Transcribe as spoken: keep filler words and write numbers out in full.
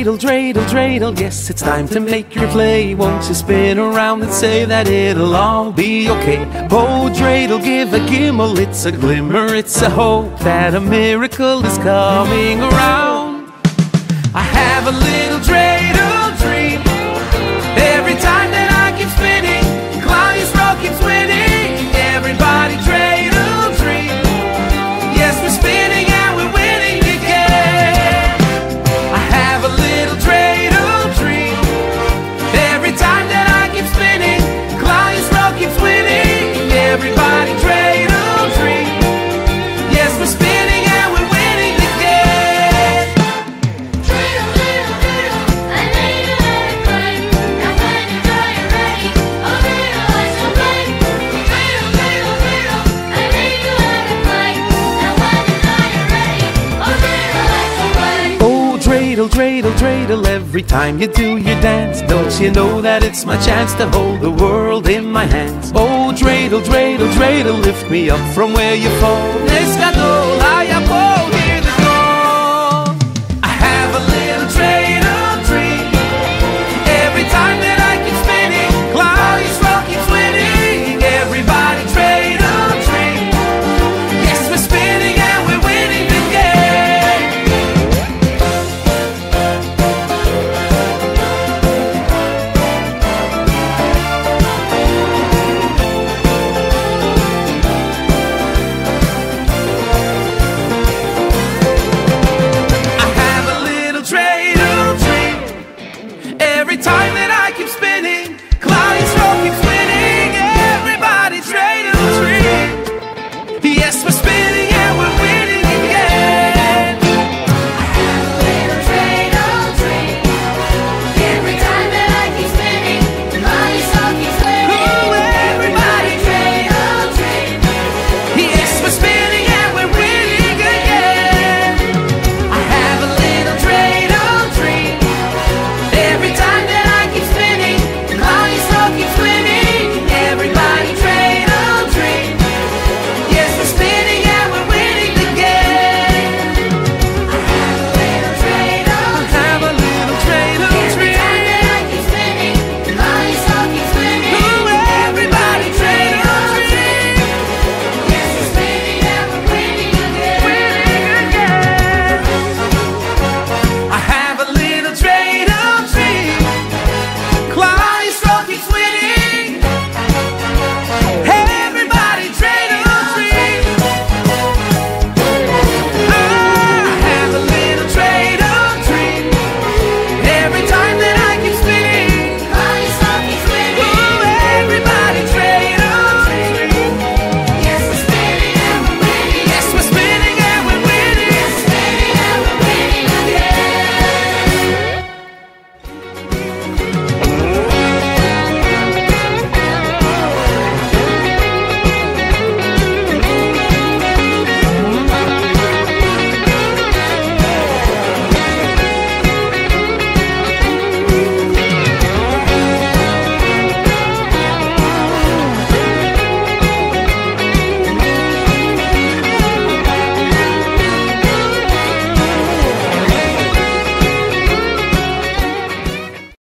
dreidel, dreidel, dreidel, yes, it's time to make your play. Won't you spin around and say that it'll all be okay? Oh, dreidel, give a gimble, it's a glimmer, it's a hope that a miracle is coming around. I have a little dreidel dream. Every time that I keep spinning, Claudius Rowe keeps winning. Everybody dreidel dream. Yes, we're spinning and we're winning again. I have a little dreidel dream. Every time that I keep spinning, Claudius Rowe keeps winning. Everybody dreidel dream. Yes, we're spinning and we're winning again. Dreidel, dreidel, dreidel, I made you let it play. Now when you know you're ready, oh dreidel, I shall play. Dreidel, dreidel, dreidel, I made you let it play. Now when you know you're ready, oh dreidel, I shall play. Oh, dreidel, dreidel, dreidel, every time you do your dance, don't you know that it's my chance to hold the world in my hands? Oh, dreidel, dreidel, dreidel, lift me up from where you fall. Nescadol,